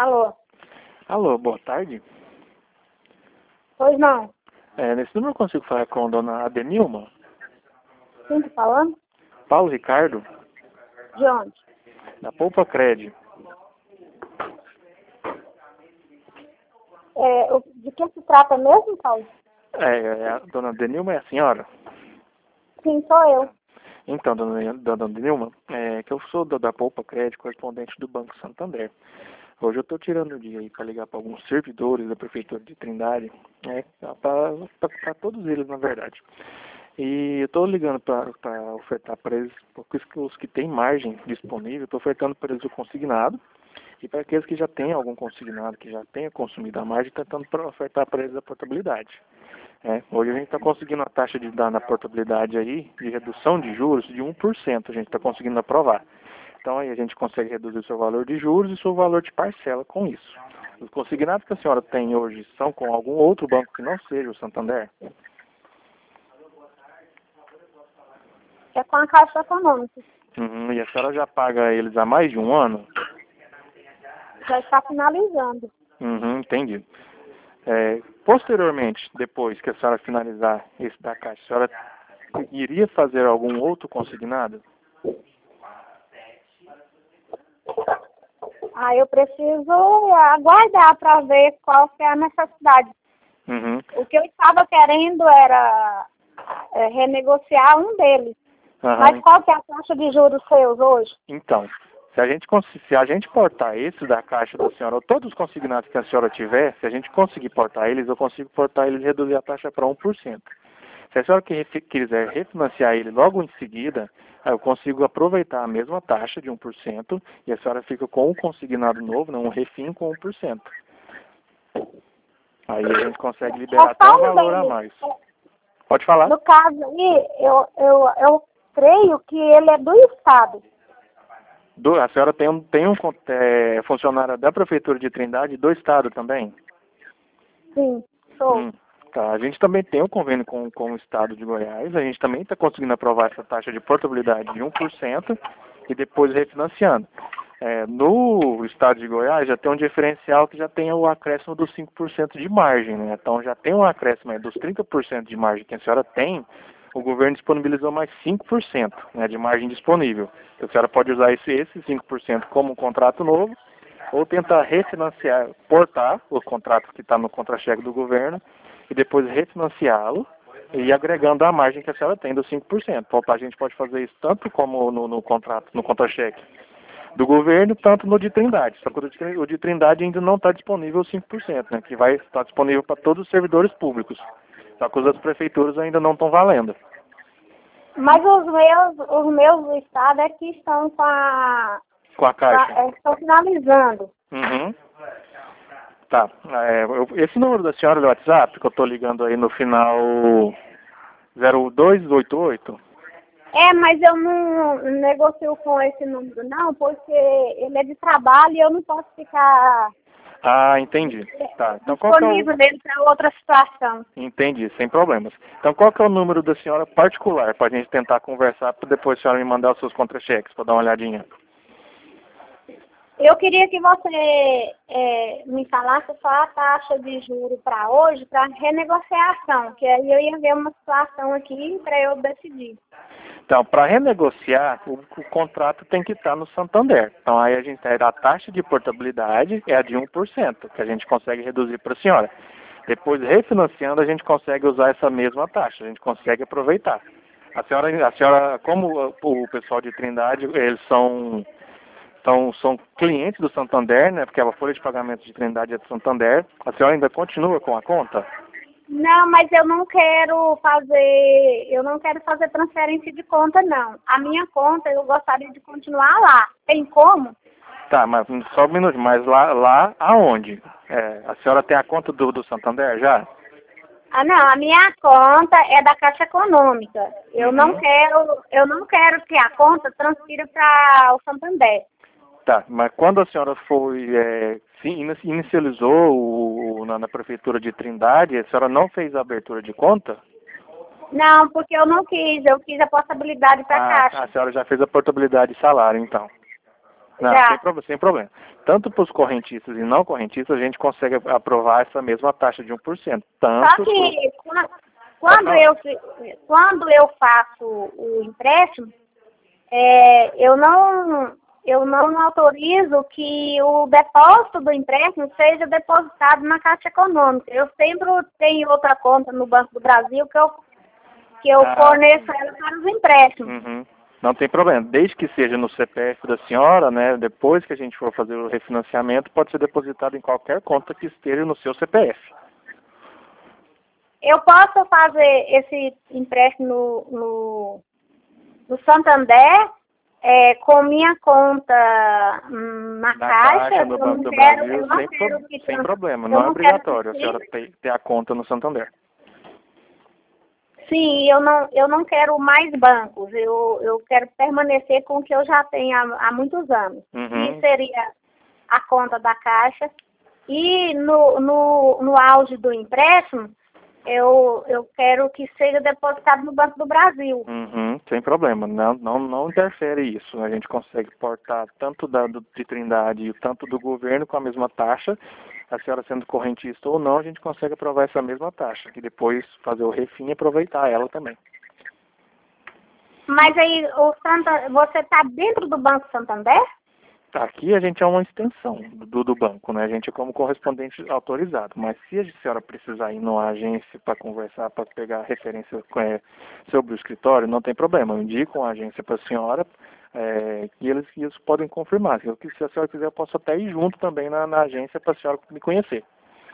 Alô? Alô, boa tarde. Pois não. Nesse número eu consigo falar com a dona Adenilma? Quem tá falando? Paulo Ricardo, De onde? da Poupa Cred. De que se trata mesmo, Paulo? A dona Adenilma é a senhora? Sim, sou eu. Então, dona Adenilma, que eu sou da Poupa Cred, correspondente do Banco Santander. Hoje eu estou tirando o dia aí para ligar para alguns servidores da Prefeitura de Trindade, para todos eles, na verdade. E eu estou ligando para ofertar para eles, porque os que têm margem disponível, estou ofertando para eles o consignado, e para aqueles que já têm algum consignado, que já tenha consumido a margem, tentando ofertar para eles a portabilidade. Hoje a gente está conseguindo a taxa de dar na portabilidade aí, de redução de juros, de 1%, a gente está conseguindo aprovar. Então aí a gente consegue reduzir o seu valor de juros e o seu valor de parcela com isso. Os consignados que a senhora tem hoje são com algum outro banco que não seja o Santander? É com a Caixa Econômica. E a senhora já paga eles há mais de um ano? Já está finalizando. Entendi. Posteriormente, depois que a senhora finalizar esse da Caixa, a senhora iria fazer algum outro consignado? Eu preciso aguardar para ver qual que é a necessidade. O que eu estava querendo era renegociar um deles. Mas qual que é a taxa de juros seus hoje? Então, se a gente portar esse da Caixa da senhora, ou todos os consignados que a senhora tiver, se a gente conseguir portar eles, eu consigo portar eles e reduzir a taxa para 1%. Se a senhora quiser refinanciar ele logo em seguida, eu consigo aproveitar a mesma taxa de 1% e a senhora fica com um consignado novo, não, um refim com 1%. Aí a gente consegue liberar até um valor a mais. Pode falar. No caso aí, eu creio que ele é do Estado. A senhora tem um funcionário da Prefeitura de Trindade do Estado também? Sim, sou. Tá, a gente também tem um convênio com o Estado de Goiás, a gente também está conseguindo aprovar essa taxa de portabilidade de 1% e depois refinanciando. No Estado de Goiás já tem um diferencial que já tem o acréscimo dos 5% de margem, né? Então já tem um acréscimo aí dos 30% de margem que a senhora tem, o governo disponibilizou mais 5%, né, de margem disponível. Então, a senhora pode usar esse 5% como um contrato novo ou tentar refinanciar, portar o contrato que está no contra-cheque do governo e depois refinanciá-lo e agregando a margem que a senhora tem dos 5%. Então, a gente pode fazer isso tanto como no contrato, no contra-cheque do governo, tanto no de Trindade. Só que o de Trindade ainda não está disponível 5%, né, que vai estar disponível para todos os servidores públicos. Só que os das prefeituras ainda não estão valendo. Mas os meus do Estado é que estão com a Caixa. Estão finalizando. Tá. Esse número da senhora do WhatsApp, que eu estou ligando aí no final 0288. Mas eu não negocio com esse número não, porque ele é de trabalho e eu não posso ficar Entendi. Tá. Então, disponível nele para outra situação. Entendi, sem problemas. Então, qual que é o número da senhora particular, para a gente tentar conversar, para depois a senhora me mandar os seus contra-cheques, para dar uma olhadinha? Eu queria que você me falasse só a taxa de juros para hoje, para renegociação, que aí eu ia ver uma situação aqui para eu decidir. Então, para renegociar, o contrato tem que estar no Santander. Então, aí a taxa de portabilidade é a de 1%, que a gente consegue reduzir para a senhora. Depois, refinanciando, a gente consegue usar essa mesma taxa, a gente consegue aproveitar. A senhora, como o pessoal de Trindade, eles são clientes do Santander, né? Porque a folha de pagamento de Trindade é do Santander. A senhora ainda continua com a conta? Não, mas eu não quero fazer transferência de conta, não. A minha conta, eu gostaria de continuar lá. Tem como? Tá, mas só um minuto, mas lá aonde? A senhora tem a conta do Santander já? Não, a minha conta é da Caixa Econômica. Eu não quero que a conta transfira para o Santander. Tá, mas quando a senhora inicializou na Prefeitura de Trindade, a senhora não fez a abertura de conta? Não, porque eu não quis. Eu quis a possibilidade para a Caixa. A senhora já fez a portabilidade de salário, então. Não, sem problema. Tanto para os correntistas e não correntistas, a gente consegue aprovar essa mesma taxa de 1%. Só que quando eu faço o empréstimo, eu não autorizo que o depósito do empréstimo seja depositado na Caixa Econômica. Eu sempre tenho outra conta no Banco do Brasil que eu forneço ela para os empréstimos. Uhum. Não tem problema. Desde que seja no CPF da senhora, né, depois que a gente for fazer o refinanciamento, pode ser depositado em qualquer conta que esteja no seu CPF. Eu posso fazer esse empréstimo no Santander, com minha conta na Caixa do Banco do Brasil, sem problema. Não é obrigatório a senhora ter a conta no Santander. Sim, eu não quero mais bancos. Eu quero permanecer com o que eu já tenho há muitos anos. Uhum. Que seria a conta da Caixa. E no auge do empréstimo, eu quero que seja depositado no Banco do Brasil. Uhum, sem problema. Não interfere isso. A gente consegue portar tanto de Trindade e tanto do governo com a mesma taxa. A senhora sendo correntista ou não, a gente consegue aprovar essa mesma taxa. E depois fazer o refim e aproveitar ela também. Mas aí, você está dentro do Banco Santander? Aqui a gente é uma extensão do banco, né? A gente é como correspondente autorizado. Mas se a senhora precisar ir numa agência para conversar, para pegar referência sobre o escritório, não tem problema. Eu indico uma agência para a senhora e eles podem confirmar. Se a senhora quiser, eu posso até ir junto também na agência para a senhora me conhecer.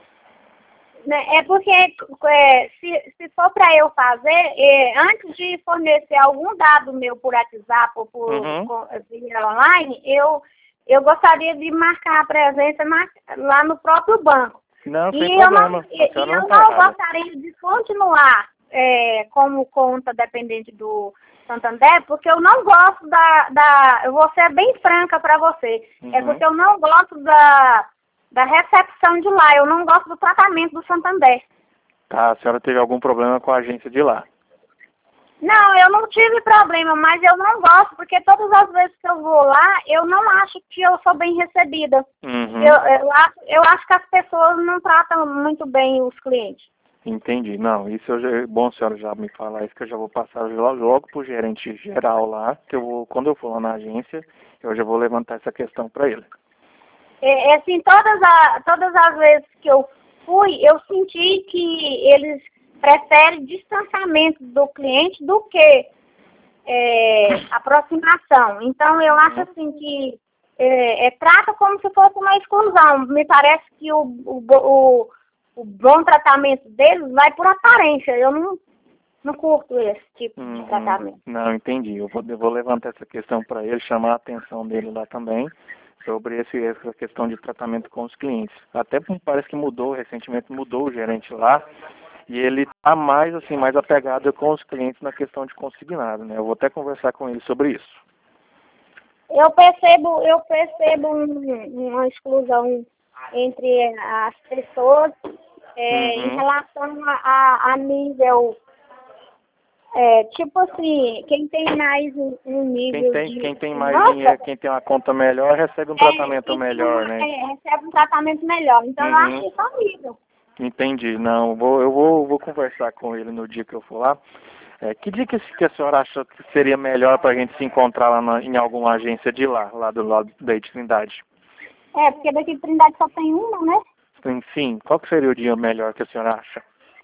É porque, se for para eu fazer, antes de fornecer algum dado meu por WhatsApp ou por via online, eu gostaria de marcar a presença lá no próprio banco. Não, sem problema. Eu não gostaria de continuar como conta dependente do Santander, porque eu não gosto eu vou ser bem franca para você, é porque eu não gosto da recepção de lá, eu não gosto do tratamento do Santander. Tá, a senhora teve algum problema com a agência de lá? Não, eu não tive problema, mas eu não gosto, porque todas as vezes que eu vou lá, eu não acho que eu sou bem recebida. Uhum. Eu acho que as pessoas não tratam muito bem os clientes. Entendi. Não, isso é bom a senhora já me falar isso, que eu já vou passar logo pro gerente geral lá, que quando eu for lá na agência, eu já vou levantar essa questão para ele. Assim, todas as vezes que eu fui, eu senti que eles preferem distanciamento do cliente do que aproximação. Então, eu acho assim que trata como se fosse uma exclusão. Me parece que o bom tratamento deles vai por aparência. Eu não curto esse tipo de tratamento. Não, entendi. Eu vou levantar essa questão para ele, chamar a atenção dele lá também, sobre essa questão de tratamento com os clientes. Até parece que recentemente mudou o gerente lá, e ele está mais apegado com os clientes na questão de consignado, né? Eu vou até conversar com ele sobre isso. Eu percebo uma exclusão entre as pessoas em relação a nível, tipo assim, quem tem mais um nível quem tem mais dinheiro, quem tem uma conta melhor, recebe um tratamento melhor, né? Recebe um tratamento melhor. Então, eu acho isso horrível. Entendi. Não, eu vou conversar com ele no dia que eu for lá. Que dia que a senhora acha que seria melhor para a gente se encontrar lá em alguma agência de lá do lado da Trindade? Porque daqui de Trindade só tem uma, né? Sim. Qual que seria o dia melhor que a senhora acha?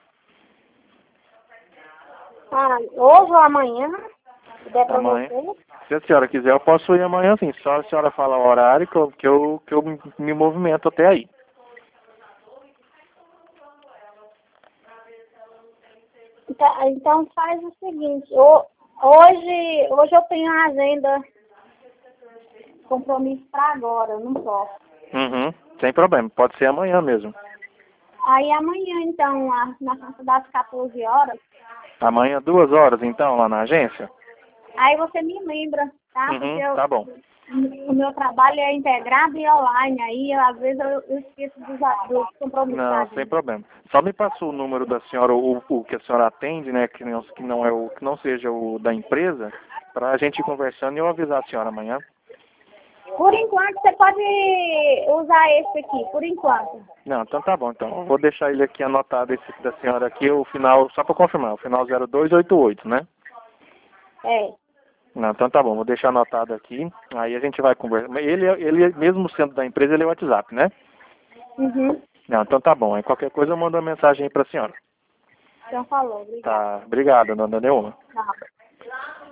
Hoje ou amanhã, se der para Amanhã. você. Se a senhora quiser, eu posso ir amanhã, sim. Só a senhora falar o horário que eu me movimento até aí. Então faz o seguinte, hoje eu tenho a agenda, compromisso para agora, eu não posso. Sem problema, pode ser amanhã mesmo. Aí amanhã, então, na conta das 14 horas. Amanhã, 2 horas, então, lá na agência? Aí você me lembra, tá? Porque tá bom. O meu trabalho é integrado e online, aí às vezes eu esqueço dos compromissos. Não, sem problema. Só me passou o número da senhora, o que a senhora atende, né, que não seja o da empresa, para a gente ir conversando e eu avisar a senhora amanhã. Por enquanto, você pode usar esse aqui, por enquanto. Não, então tá bom. Então, eu vou deixar ele aqui anotado, esse da senhora aqui, o final, só para confirmar, o final 0288, né? É. Não, então tá bom, vou deixar anotado aqui, aí a gente vai conversar. Ele mesmo sendo da empresa, ele é WhatsApp, né? Uhum. Não, então tá bom, aí qualquer coisa eu mando uma mensagem aí pra senhora. Então falou, obrigada. Tá, obrigado, dona Neuma. Tchau.